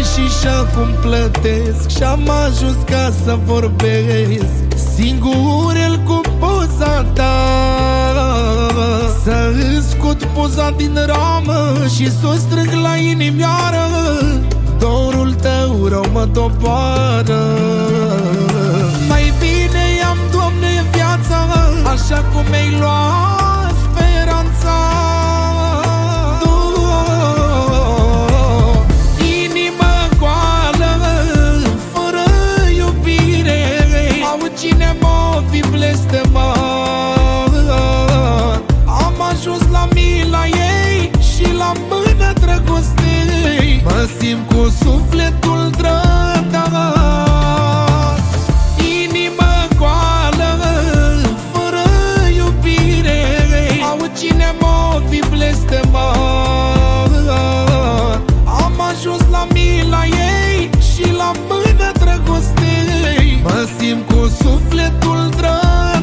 și acum plătesc. Și-am ajuns ca să vorbesc singur el cu poza ta, să scot poza din ramă și s-o strâng la inimioară. Dorul tău rău mă doboară. Mai bine i-am, Doamne, viața așa cum mi-ai luat speranța. Inimă goală, fără iubire, au cine m-o fi blestemat. Am ajuns la mila ei și la mână dragostei, mă simt cu sufletul trădat. Inimă goală, fără iubire, au cine m-o fi blestemat. Am ajuns la mila ei și la mână dragostei, mă simt cu sufletul trădat.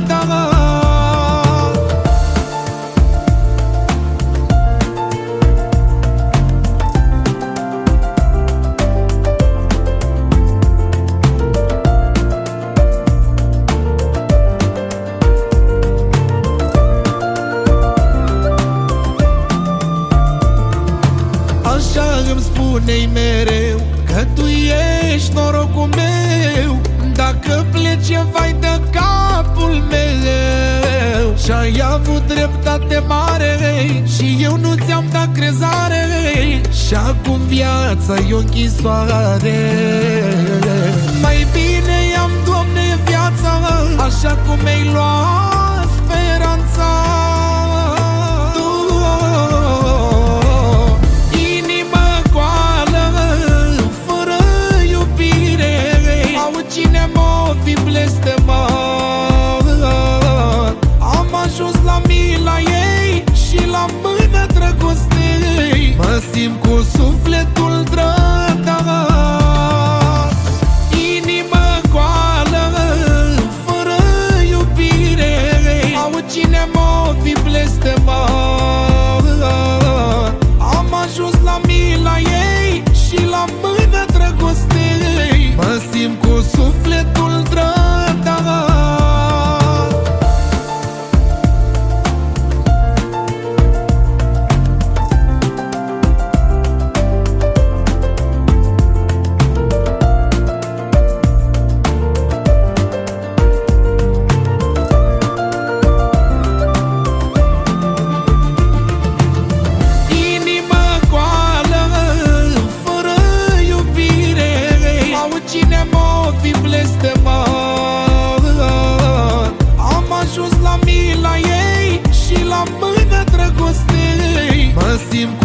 Așa îmi spune-i mereu că tu ești norocul meu. Dacă plece, vai de capul meu. Și-ai avut dreptate mare și eu nu ți-am dat crezare. Și acum viața e o închisoare. Mai bine i-am, Doamne, viața așa cum mi-ai luat speranța. Cine m-o fi blestemat. Am ajuns la mila ei și la mână dragostei, mă simt cu sufletul trădat. Inimă goală, fără iubire, au cine m-o fi blestemat. Am ajuns la mila ei și la mână dragostei, mă simt cu sufletul trădat. Inimă goală, fără iubire, au cine m-o fi blestemat. Am ajuns la mila ei și la mână dragostei, mă simt